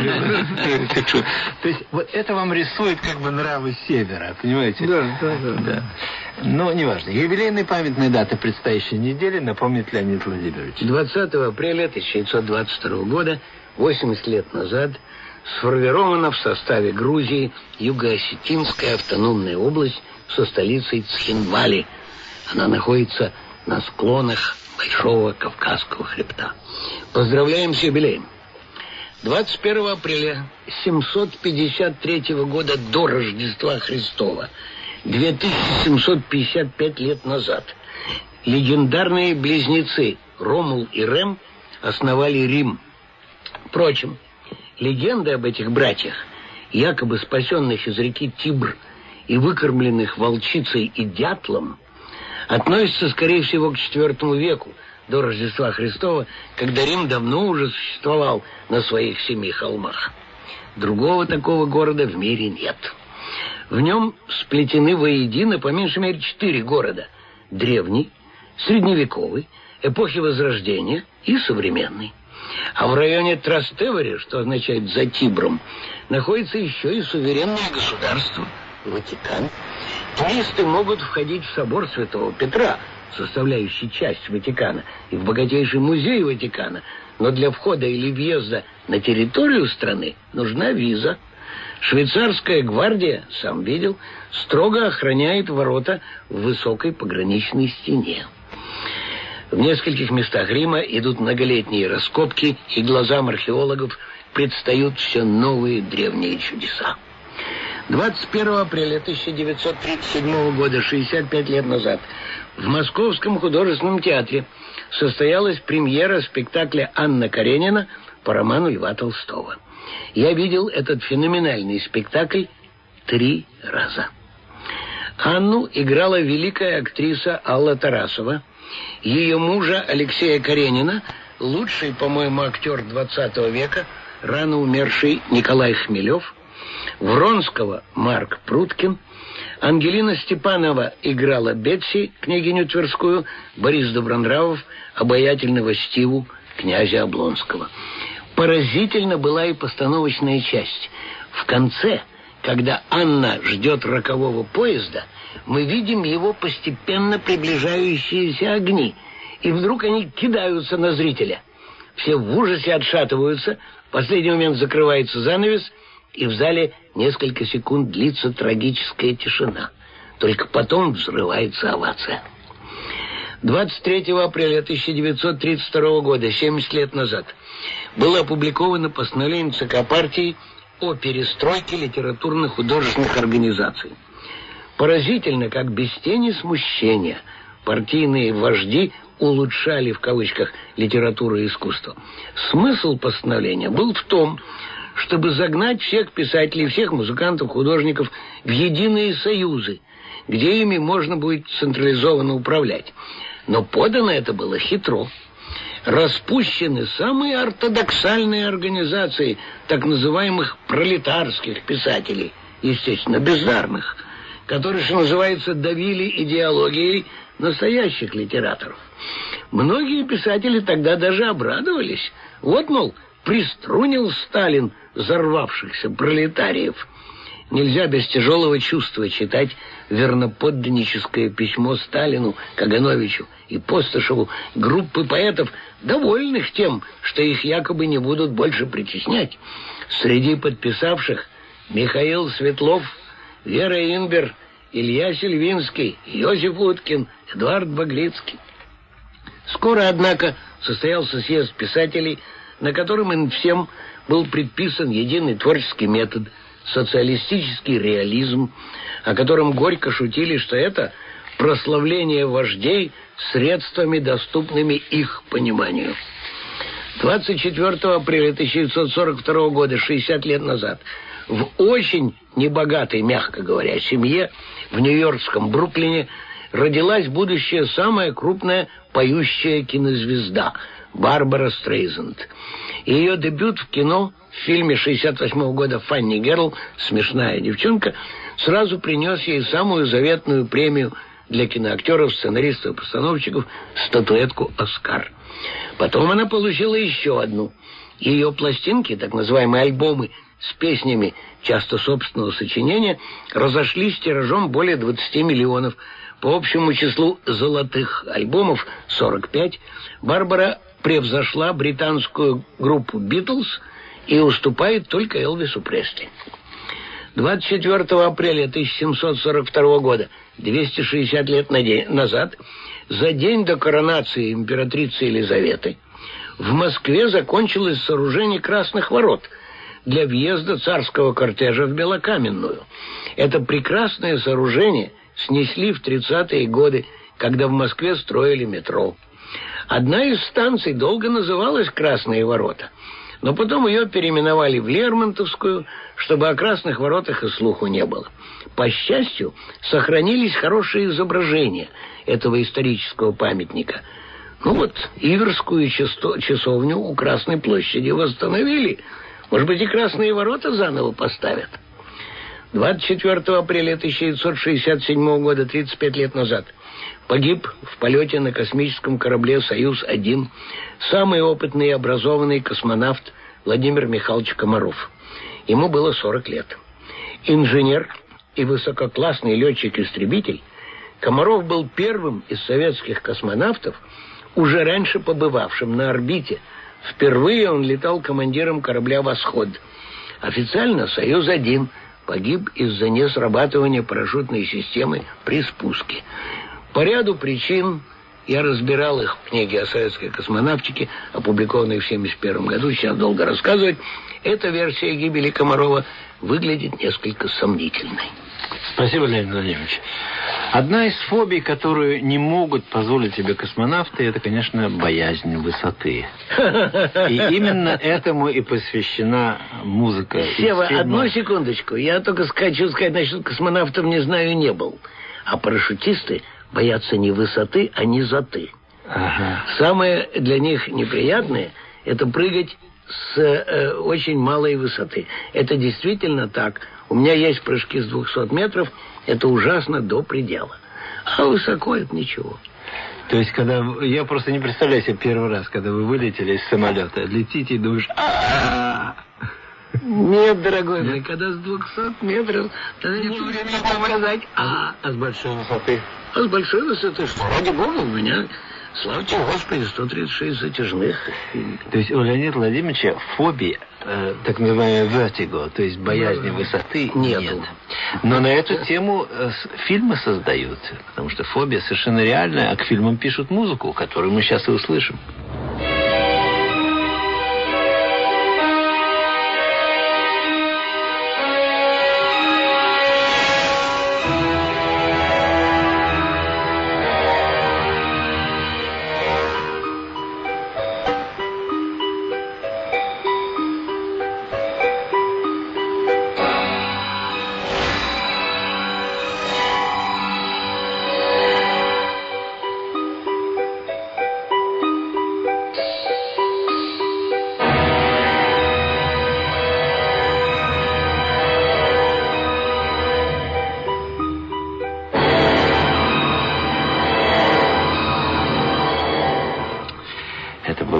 есть вот это вам рисует как бы нравы севера, понимаете? Да. Но неважно. Юбилейные памятные даты предстоящей недели напомнит Леонид Владимирович. 20 апреля 1922 года, 80 лет назад, сформирована в составе Грузии Юго-Осетинская автономная область со столицей Цхинвали. Она находится на склонах Большого Кавказского хребта. Поздравляем с юбилеем. 21 апреля 753 года до Рождества Христова, 2755 лет назад, легендарные близнецы Ромул и Рем основали Рим. Впрочем, легенды об этих братьях, якобы спасенных из реки Тибр и выкормленных волчицей и дятлом, относятся, скорее всего, к IV веку до Рождества Христова, когда Рим давно уже существовал на своих 7 холмах. Другого такого города в мире нет. В нем сплетены воедино по меньшей мере 4 города: древний, средневековый, эпохи Возрождения и современный. А в районе Трастевари, что означает «за Тибром», находится еще и суверенное государство Ватикан. Туристы могут входить в собор Святого Петра, составляющий часть Ватикана, и в богатейший музей Ватикана, но для входа или въезда на территорию страны нужна виза. Швейцарская гвардия, сам видел, строго охраняет ворота в высокой пограничной стене. В нескольких местах Рима идут многолетние раскопки, и глазам археологов предстают все новые древние чудеса. 21 апреля 1937 года, 65 лет назад, в Московском художественном театре состоялась премьера спектакля «Анна Каренина» по роману Льва Толстого. Я видел этот феноменальный спектакль 3 раза. Анну играла великая актриса Алла Тарасова. Ее мужа Алексея Каренина, лучший, по-моему, актер 20 века, рано умерший Николай Хмелев, Вронского Марк Пруткин, Ангелина Степанова играла Бетси, княгиню Тверскую, Борис Добронравов обаятельного Стиву, князя Облонского. Поразительна была и постановочная часть. В конце, когда Анна ждет рокового поезда, мы видим его постепенно приближающиеся огни, и вдруг они кидаются на зрителя. Все в ужасе отшатываются, в последний момент закрывается занавес, и в зале несколько секунд длится трагическая тишина. Только потом взрывается овация. 23 апреля 1932 года, 70 лет назад, было опубликовано постановление ЦК партии о перестройке литературно-художественных организаций. Поразительно, как без тени смущения партийные вожди улучшали, в кавычках, литературу и искусство. Смысл постановления был в том, чтобы загнать всех писателей, всех музыкантов, художников в единые союзы, где ими можно будет централизованно управлять. Но подано это было хитро. Распущены самые ортодоксальные организации так называемых пролетарских писателей, естественно, бездарных, которые, что называется, давили идеологией настоящих литераторов. Многие писатели тогда даже обрадовались. Вот, мол, приструнил Сталин взорвавшихся пролетариев. Нельзя без тяжелого чувства читать верноподданническое письмо Сталину, Кагановичу и Постышеву группы поэтов, довольных тем, что их якобы не будут больше притеснять. Среди подписавших Михаил Светлов, Вера Инбер, Илья Сильвинский, Иосиф Уткин, Эдуард Багрицкий. Скоро, однако, состоялся съезд писателей, на котором им всем был предписан единый творческий метод – социалистический реализм, о котором горько шутили, что это прославление вождей средствами, доступными их пониманию. 24 апреля 1942 года, 60 лет назад, в очень небогатой, мягко говоря, семье в нью-йоркском Бруклине родилась будущая самая крупная поющая кинозвезда Барбара Стрейзанд. Ее дебют в кино в фильме 1968 года «Фанни Герл», «Смешная девчонка», сразу принес ей самую заветную премию для киноактеров, сценаристов и постановщиков — статуэтку «Оскар». Потом она получила еще одну. Ее пластинки, так называемые альбомы с песнями, часто собственного сочинения, разошлись тиражом более 20 миллионов. По общему числу золотых альбомов, 45, Барбара превзошла британскую группу «Битлз» и уступает только Элвису Пресли. 24 апреля 1742 года, 260 лет назад, за день до коронации императрицы Елизаветы, в Москве закончилось сооружение Красных ворот для въезда царского кортежа в Белокаменную. Это прекрасное сооружение снесли в 30-е годы, когда в Москве строили метро. Одна из станций долго называлась «Красные ворота», но потом ее переименовали в Лермонтовскую, чтобы о Красных воротах и слуху не было. По счастью, сохранились хорошие изображения этого исторического памятника. Иверскую часовню у Красной площади восстановили. Может быть, и Красные ворота заново поставят. 24 апреля 1967 года, 35 лет назад, погиб в полете на космическом корабле «Союз-1» самый опытный и образованный космонавт Владимир Михайлович Комаров. Ему было 40 лет. Инженер и высококлассный летчик-истребитель, Комаров был первым из советских космонавтов, уже раньше побывавшим на орбите. Впервые он летал командиром корабля «Восход». Официально «Союз-1» погиб из-за несрабатывания парашютной системы при спуске. По ряду причин, я разбирал их в книге о советской космонавтике, опубликованной в 1971 году, сейчас долго рассказывать, эта версия гибели Комарова выглядит несколько сомнительной. Спасибо, Леонид Владимирович. Одна из фобий, которую не могут позволить себе космонавты, это, конечно, боязнь высоты. И именно этому и посвящена музыка. Сева, одну секундочку. Я только хочу сказать, насчет космонавтов не знаю, не был. А парашютисты боятся не высоты, а низоты. Ага. Самое для них неприятное — это прыгать с очень малой высоты. Это действительно так. У меня есть прыжки с 200 метров. Это ужасно до предела. А высоко — это ничего. То есть, когда... Я просто не представляю себе первый раз, когда вы вылетели из самолета, летите и думаешь... Нет, дорогой мой, когда с 200 метров, тогда не то время сказать. А с большой высоты? А с большой высоты, что, ради бога, у меня, слава тебе, Господи, 136 затяжных. То есть у Леонида Владимировича фобии, так называемая vertigo, то есть боязни высоты, нет. Но на эту тему фильмы создаются, потому что фобия совершенно реальная, а к фильмам пишут музыку, которую мы сейчас и услышим.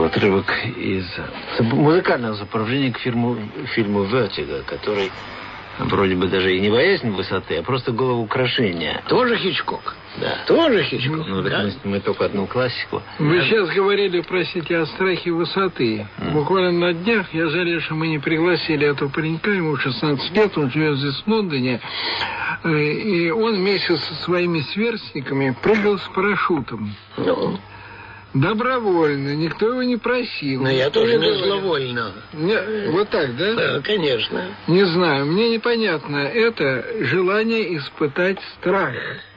Отрывок из музыкального сопровождения к фильму «Vertigo», который Вроде бы даже и не боязнь высоты, а просто головокрушение. Тоже Хичкок? Да. Тоже Хичкок? Ну, да? мы только одну классику. Вы сейчас говорили, простите, о страхе высоты. Буквально на днях я жалею, что мы не пригласили этого паренька, ему 16 лет, он живет здесь в Лондоне, и он вместе со своими сверстниками прыгал с парашютом. Ну... Добровольно, никто его не просил. Но я тоже не зловольно. Вот так, да? Да, конечно. Не знаю, мне непонятно. Это желание испытать страх.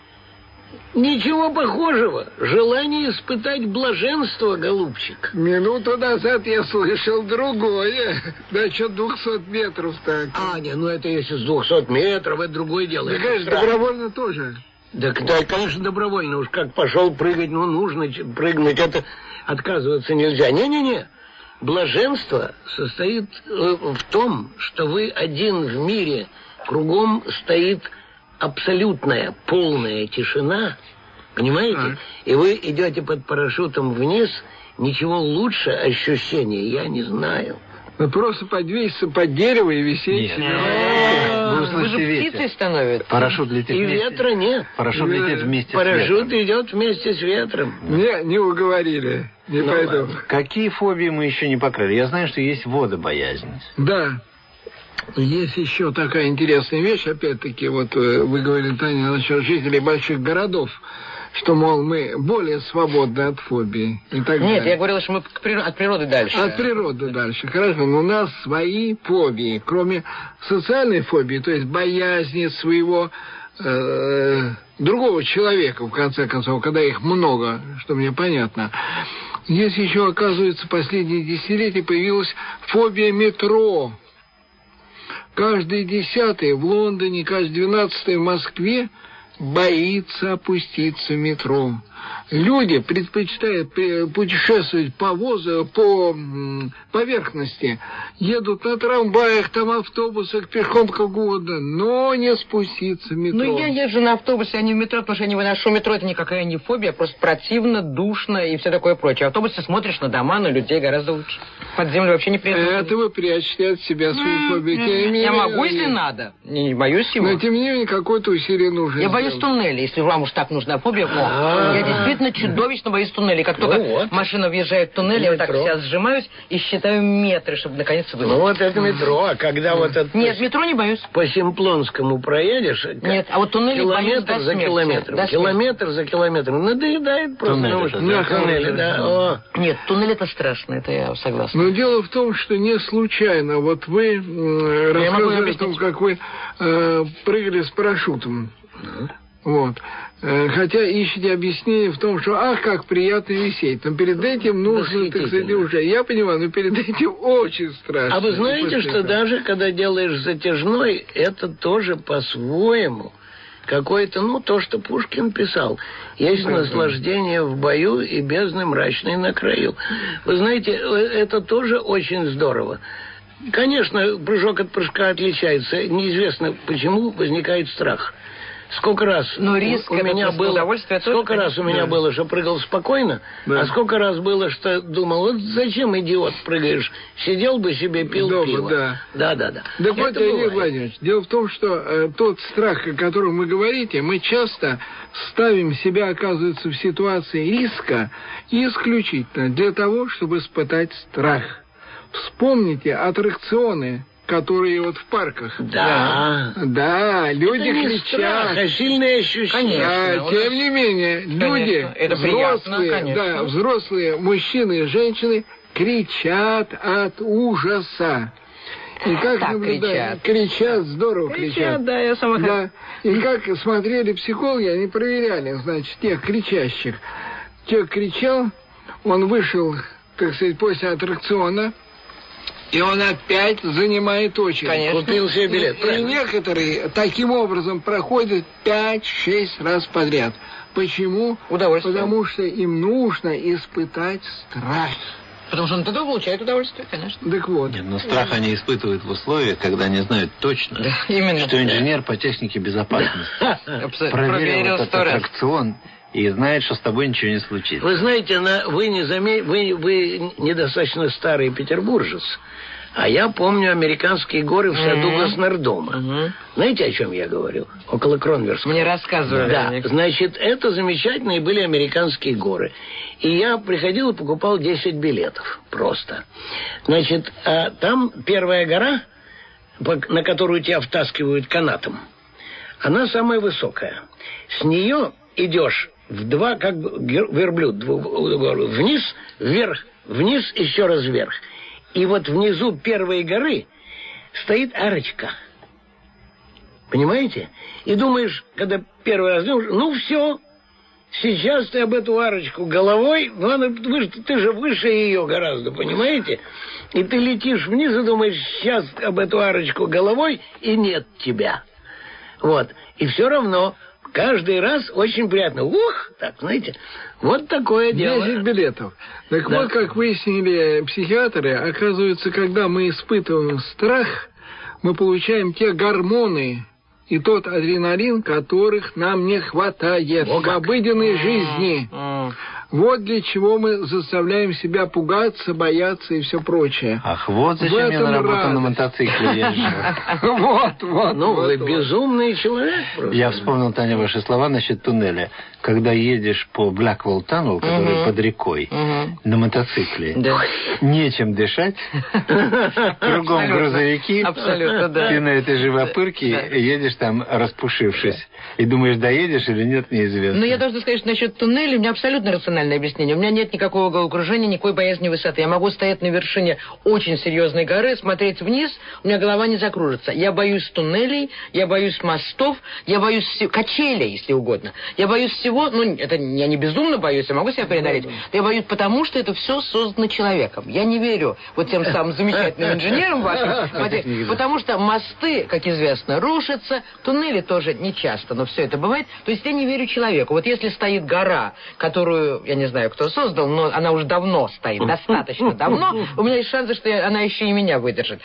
Ничего похожего. Желание испытать блаженство, голубчик. Минуту назад я слышал другое. Да что 200 метров так. Не, ну это если с 200 метров, это другое дело. Да, конечно, добровольно тоже. Да, конечно, добровольно. Уж как пошел прыгать, ну, нужно прыгнуть. Это отказываться нельзя. Не-не-не. Блаженство состоит в том, что вы один в мире. Кругом стоит абсолютная, полная тишина. Понимаете? Так. И вы идете под парашютом вниз. Ничего лучше ощущения я не знаю. Ну, просто подвеситься под дерево и висеть. Вы же птицей становитесь. Парашют летит И вместе. ветра нет. Парашют летит вместе с Парашют ветром. идет вместе с ветром. Не уговорили. Не Ну, пойду. ладно. Какие фобии мы еще не покрыли? Я знаю, что есть водобоязнь. Да. Есть еще такая интересная вещь, опять-таки, вот вы говорили, Таня, насчет жителей больших городов, что, мол, мы более свободны от фобии и так Нет, далее. я говорила, что мы от природы дальше. От природы дальше. Хорошо, но у нас свои фобии, кроме социальной фобии, то есть боязни своего другого человека, в конце концов, когда их много, что мне понятно. Здесь еще, оказывается, последние десятилетия появилась фобия метро. Каждый 10-й в Лондоне, каждый 12-й в Москве боится опуститься в метро. Люди предпочитают путешествовать по поверхности, едут на трамваях, там автобусах, пешком как угодно, но не спуститься в метро. Ну, я езжу на автобусе, а не в метро, потому что я не выношу метро. Это никакая не фобия, просто противно, душно и все такое прочее. В автобусе смотришь на дома, на людей гораздо лучше. Под землю вообще не приятно. Это вы прячете от себя свои фобии. Я могу, если надо. Не боюсь его. Но тем не менее, какое-то усилие нужно. Я боюсь туннелей, если вам уж так нужна фобия. Я действительно чудовищно боюсь туннелей. Как только машина въезжает в туннель, я вот так себя сжимаюсь и считаю метры, чтобы наконец вылезть. Ну вот это метро, а когда вот это... Нет, метро не боюсь. По Симплонскому проедешь... Нет, а вот туннели боюсь до километр за смерти. километром. Километр за километром. Надоедает просто. Туннели, да. Нет, туннель это страшно, это я согласна. Но дело в том, что не случайно. Вот вы рассказывали о том, как вы прыгали с парашютом. Вот. Хотя ищете объяснение в том, что ах, как приятно висеть. Но перед этим нужно, так сказать, уже. Я понимаю, но перед этим очень страшно. А вы знаете, что даже когда делаешь затяжной, это тоже по-своему какое-то, ну, то, что Пушкин писал. Есть наслаждение в бою и бездны мрачной на краю. Вы знаете, это тоже очень здорово. Конечно, прыжок от прыжка отличается. Неизвестно, почему возникает страх. Сколько раз риск у меня было, удовольствие тоже, сколько раз у меня было, что прыгал спокойно, а сколько раз было, что думал, вот зачем, идиот, прыгаешь, сидел бы себе, пил пиво. Да. Так вот, Леонид Владимирович, дело в том, что тот страх, о котором вы говорите, мы часто ставим себя, оказывается, в ситуации риска исключительно для того, чтобы испытать страх. Вспомните аттракционы, которые вот в парках. Да, люди это кричат. Страх, а сильные ощущения. Конечно, тем не менее, люди, это взрослые, взрослые мужчины и женщины кричат от ужаса. И как наблюдать? Кричат, здорово кричат. Да, я сама да. И как смотрели психологи, они проверяли, значит, тех кричащих. Человек кричал, он вышел, так сказать, после аттракциона, и он опять занимает очередь. Конечно. Купил себе билет. И некоторые таким образом проходят 5-6 раз подряд. Почему? Удовольствие. Потому что им нужно испытать страх. Потому что он тогда получает удовольствие, конечно. Так вот. Нет, но страх они испытывают в условиях, когда они знают точно, именно. что инженер по технике безопасности проверил этот аттракцион и знает, что с тобой ничего не случится. Вы знаете, вы недостаточно старый петербуржец. А я помню американские горы в саду Госнардома. Знаете, о чем я говорю? Около Кронверска. Мне рассказывали. Да, значит, это замечательные были американские горы. И я приходил и покупал 10 билетов просто. Значит, там первая гора, на которую тебя втаскивают канатом, она самая высокая. С нее идешь в два, как бы верблюд, вниз, вверх, вниз, еще раз вверх. И вот внизу первой горы стоит арочка. Понимаете? И думаешь, когда первый раз думаешь, ну все, сейчас ты об эту арочку головой, ну она, ты же выше ее гораздо, понимаете? И ты летишь вниз и думаешь, сейчас об эту арочку головой, и нет тебя. Вот. И все равно каждый раз очень приятно. Ух, так, знаете, вот такое дело. 10 билетов. Так да. Вот, как выяснили психиатры, оказывается, когда мы испытываем страх, мы получаем те гормоны и тот адреналин, которых нам не хватает в обыденной жизни. Вот для чего мы заставляем себя пугаться, бояться и все прочее. Ах, вот зачем я на работу на мотоцикле езжу. Вот. Ну, вы безумный человек просто. Я вспомнил, Таня, ваши слова насчет туннеля. Когда едешь по Blackwell Tunnel, который под рекой, на мотоцикле, нечем дышать, кругом грузовики, ты на этой живопырке едешь там распушившись, и думаешь, доедешь или нет, неизвестно. Но я должна сказать, что насчет туннеля у меня абсолютно рациональное объяснение. У меня нет никакого головокружения, никакой боязни высоты. Я могу стоять на вершине очень серьезной горы, смотреть вниз, у меня голова не закружится. Я боюсь туннелей, я боюсь мостов, я боюсь качелей, если угодно. Я боюсь всего, ну, это я не безумно боюсь, я могу себя преодолеть. Я боюсь потому, что это все создано человеком. Я не верю вот тем самым замечательным инженерам вашим, потому что мосты, как известно, рушатся, туннели тоже не часто, но все это бывает. То есть я не верю человеку. Вот если стоит гора, которую, я не знаю, кто создал, но она уже давно стоит, достаточно давно, у меня есть шансы, что она еще и меня выдержит.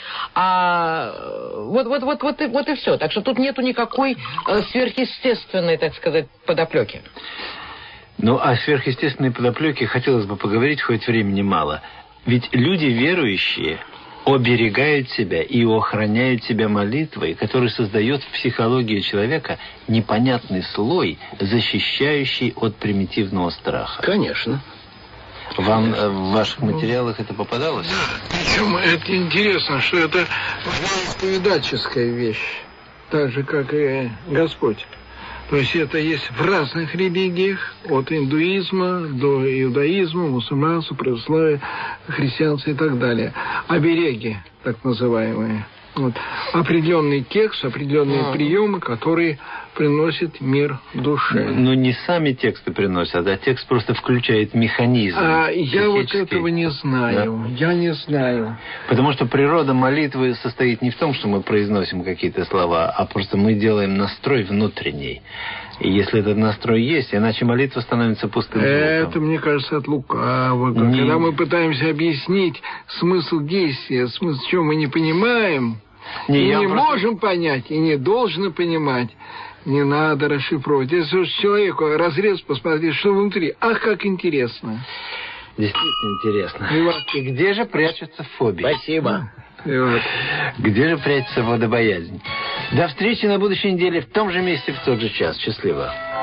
Вот и все. Так что тут нету никакой сверхъестественной, так сказать, подоплеки. Ну, о сверхъестественной подоплеке хотелось бы поговорить, хоть времени мало. Ведь люди верующие оберегают себя и охраняют себя молитвой, которая создает в психологии человека непонятный слой, защищающий от примитивного страха. Конечно. Вам в ваших материалах это попадалось? Причем это интересно, что это исповедательская вещь, так же, как и Господь. То есть это есть в разных религиях, от индуизма до иудаизма, мусульманства, православия, христианства и так далее. Обереги, так называемые. Вот. Определенный текст, определенные приемы, которые приносят мир душе. Но не сами тексты приносят, а текст просто включает механизм. Я вот этого не знаю. Да? Я не знаю. Потому что природа молитвы состоит не в том, что мы произносим какие-то слова, а просто мы делаем настрой внутренний. И если этот настрой есть, иначе молитва становится пустым звуком. Это, мне кажется, от лукавого. Когда мы пытаемся объяснить смысл действия, смысл чего мы не понимаем, не можем понять и не должны понимать, не надо расшифровывать. Если человеку разрез посмотреть, что внутри, ах, как интересно. Действительно интересно. И где же прячутся фобии? Спасибо. Где же прячется водобоязнь? До встречи на будущей неделе в том же месте, в тот же час. Счастливо.